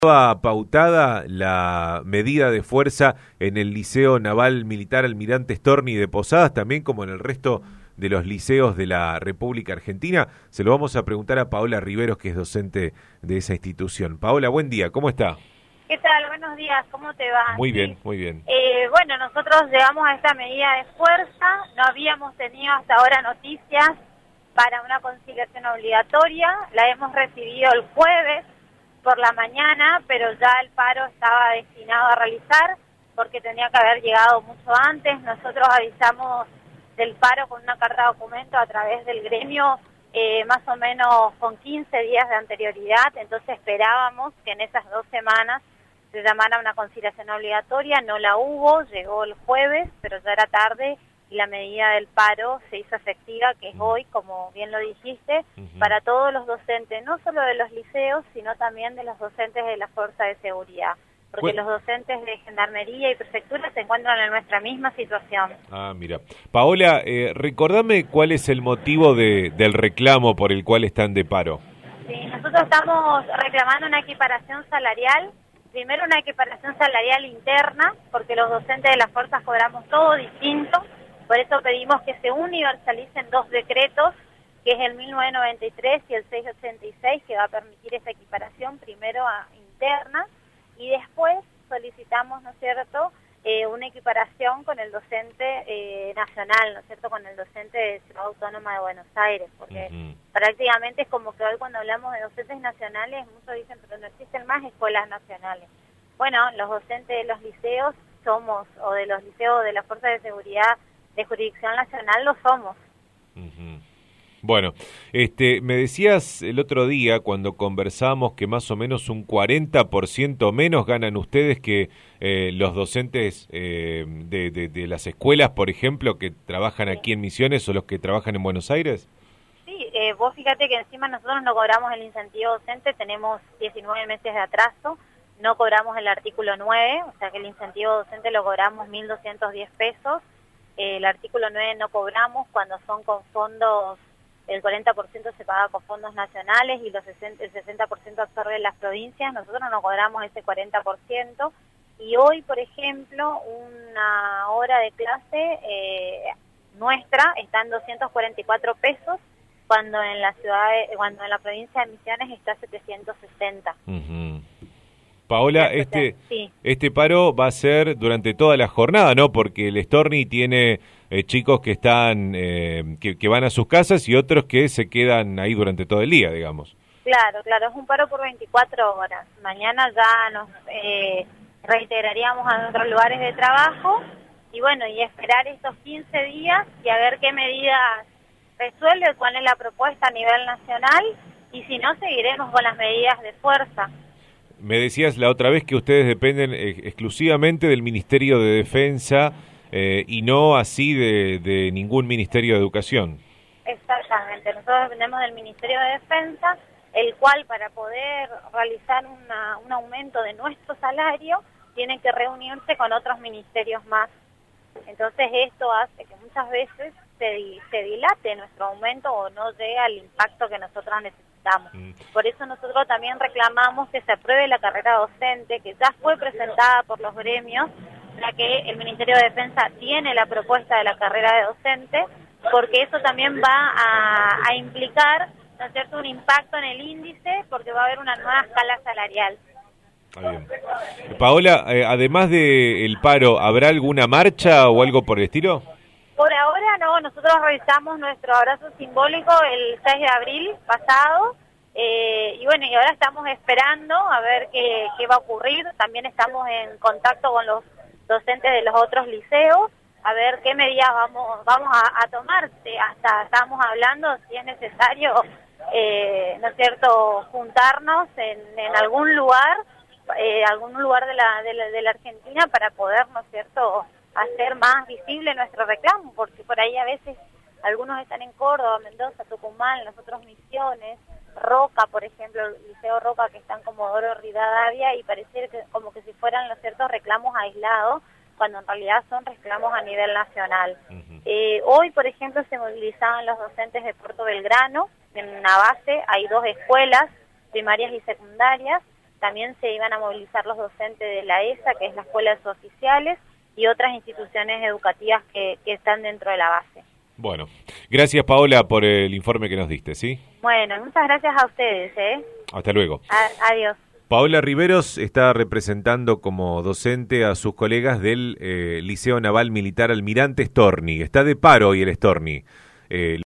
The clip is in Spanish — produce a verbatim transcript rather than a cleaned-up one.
Estaba pautada la medida de fuerza en el Liceo Naval Militar Almirante Storni de Posadas, también como en el resto de los liceos de la República Argentina. Se lo vamos a preguntar a Paola Riveros, que es docente de esa institución. Paola, buen día, ¿cómo está? ¿Qué tal? Buenos días, ¿cómo te va? Muy bien, muy bien. Eh, bueno, nosotros llegamos a esta medida de fuerza, no habíamos tenido hasta ahora noticias para una conciliación obligatoria, la hemos recibido el jueves por la mañana, pero ya el paro estaba destinado a realizar porque tenía que haber llegado mucho antes. Nosotros avisamos del paro con una carta de documento a través del gremio, eh, más o menos con quince días de anterioridad, entonces esperábamos que en esas dos semanas se llamara una conciliación obligatoria, no la hubo, llegó el jueves, pero ya era tarde y la medida del paro se hizo efectiva, que es hoy, como bien lo dijiste, uh-huh. para todos los docentes, no solo de los liceos, sino también de los docentes de la Fuerza de Seguridad, porque bueno, los docentes de Gendarmería y Prefectura se encuentran en nuestra misma situación. Ah, mira. Paola, eh, recordame cuál es el motivo de, del reclamo por el cual están de paro. Sí, nosotros estamos reclamando una equiparación salarial. Primero, una equiparación salarial interna, porque los docentes de las fuerzas cobramos todo distinto. Por eso pedimos que se universalicen dos decretos, que es el mil novecientos noventa y tres y el seiscientos ochenta y seis, que va a permitir esa equiparación primero a interna, y después solicitamos, ¿no es cierto?, eh, una equiparación con el docente eh, nacional, ¿no es cierto?, con el docente de Ciudad Autónoma de Buenos Aires, porque uh-huh. prácticamente es como que hoy cuando hablamos de docentes nacionales, muchos dicen, pero no existen más escuelas nacionales. Bueno, los docentes de los liceos somos, o de los liceos de la Fuerza de Seguridad de jurisdicción nacional, lo somos. Uh-huh. Bueno, este, me decías el otro día cuando conversamos que más o menos un cuarenta por ciento menos ganan ustedes que eh, los docentes eh, de, de, de las escuelas, por ejemplo, que trabajan sí. aquí en Misiones o los que trabajan en Buenos Aires. Sí, eh, vos fíjate que encima nosotros no cobramos el incentivo docente, tenemos diecinueve meses de atraso, no cobramos el artículo nueve, o sea que el incentivo docente lo cobramos mil doscientos diez pesos, eh, el artículo nueve no cobramos cuando son con fondos. El cuarenta por ciento se paga con fondos nacionales y los sesenta, el sesenta por ciento absorbe las provincias. Nosotros no cobramos ese cuarenta por ciento. Y hoy, por ejemplo, una hora de clase eh, nuestra está en doscientos cuarenta y cuatro pesos, cuando en la ciudad, de, cuando en la provincia de Misiones está setecientos sesenta. Uh-huh. Paola, este, sí. este paro va a ser durante toda la jornada, ¿no? Porque el Storni tiene eh, chicos que están, eh, que, que van a sus casas y otros que se quedan ahí durante todo el día, digamos. Claro, claro, es un paro por veinticuatro horas. Mañana ya nos eh, reintegraríamos a nuestros lugares de trabajo y bueno, y esperar estos quince días y a ver qué medidas resuelve, cuál es la propuesta a nivel nacional y si no, seguiremos con las medidas de fuerza. Me decías la otra vez que ustedes dependen ex- exclusivamente del Ministerio de Defensa eh, y no así de, de ningún Ministerio de Educación. Exactamente, nosotros dependemos del Ministerio de Defensa, el cual para poder realizar una, un aumento de nuestro salario tiene que reunirse con otros ministerios más. Entonces esto hace que muchas veces se, se dilate nuestro aumento o no llega al impacto que nosotros necesitamos. Mm. Por eso nosotros también reclamamos que se apruebe la carrera docente, que ya fue presentada por los gremios, ya que el Ministerio de Defensa tiene la propuesta de la carrera de docente, porque eso también va a, a implicar, ¿no es cierto?, un impacto en el índice, porque va a haber una nueva escala salarial. Está bien. Paola, eh, además del paro, ¿habrá alguna marcha o algo por el estilo? Por ahora no, nosotros realizamos nuestro abrazo simbólico el seis de abril pasado, eh, y bueno, y ahora estamos esperando a ver qué, qué va a ocurrir. También estamos en contacto con los docentes de los otros liceos, a ver qué medidas vamos vamos a, a tomar. Hasta estamos hablando si es necesario, eh, ¿no es cierto?, juntarnos en, en algún lugar, eh, algún lugar de la, de la de la Argentina para poder, ¿no es cierto?, hacer más visible nuestro reclamo, porque por ahí a veces algunos están en Córdoba, Mendoza, Tucumán, las otras Misiones, Roca, por ejemplo, el Liceo Roca, que está en Comodoro Rivadavia, y parece que, como que si fueran los ciertos reclamos aislados, cuando en realidad son reclamos a nivel nacional. Uh-huh. Eh, hoy, por ejemplo, se movilizaban los docentes de Puerto Belgrano, en una base hay dos escuelas primarias y secundarias, también se iban a movilizar los docentes de la E S A, que es la Escuela de Oficiales, y otras instituciones educativas que, que están dentro de la base. Bueno, gracias Paola por el informe que nos diste, ¿sí? Bueno, muchas gracias a ustedes, ¿eh? Hasta luego. A- adiós. Paola Riveros está representando como docente a sus colegas del eh, Liceo Naval Militar Almirante Storni. Está de paro hoy el Storni. Eh,